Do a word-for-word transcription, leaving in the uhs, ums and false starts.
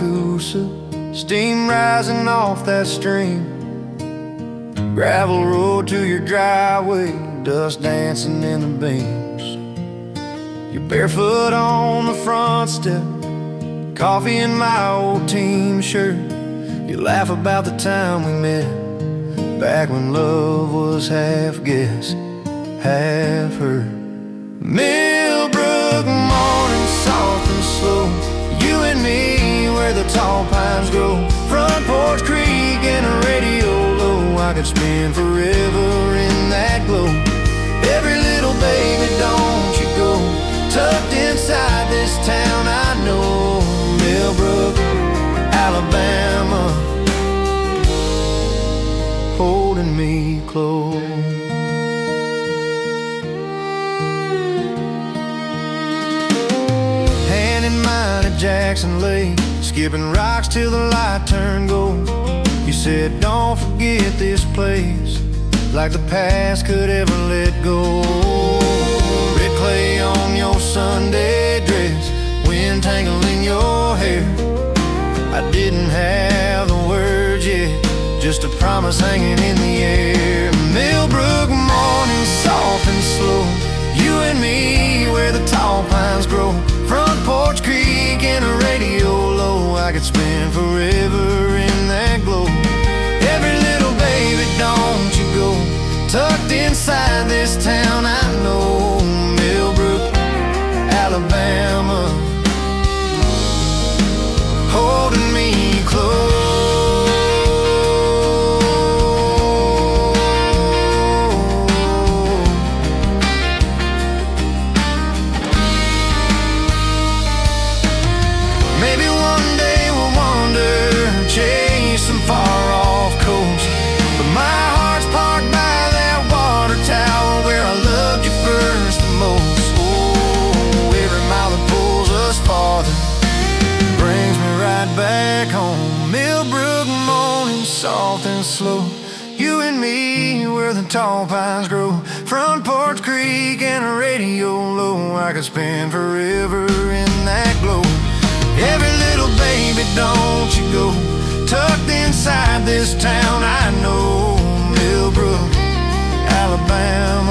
Coosa, steam rising off that stream. Gravel road to your driveway, dust dancing in the beams. You're barefoot on the front step, coffee in my old team shirt. You laugh about the time we met, back when love was half guess, half hurt. Millbrook morning, soft and slow, you and me where the tall pines grow. Front porch creek and a radio low, I could spend forever in that glow. Every little baby, don't you go, tucked inside this town I know. Millbrook, Alabama, holding me close. Hand in mine at Jackson Lake, skipping rocks till the light turned gold. You said don't forget this place, like the past could ever let go. Red clay on your Sunday dress, wind tangling your hair. I didn't have the words yet, just a promise hanging in the air. Millbrook morning, soft and slow, you and me where the tall pines grow. Front porch creek and a radio low, I could spend forever in that glow. Every little baby, don't you go, tucked inside this town I know. Millbrook, Alabama, holding me close. Maybe one day we'll wander, chase some far-off coast, but my heart's parked by that water tower where I loved you first and most. Oh, every mile that pulls us farther brings me right back home. Millbrook morning, soft and slow, you and me where the tall pines grow. Front porch creek and a radio low, I could spend forever in that glow. Every little baby, don't you go, tucked inside this town I know. Millbrook, Alabama.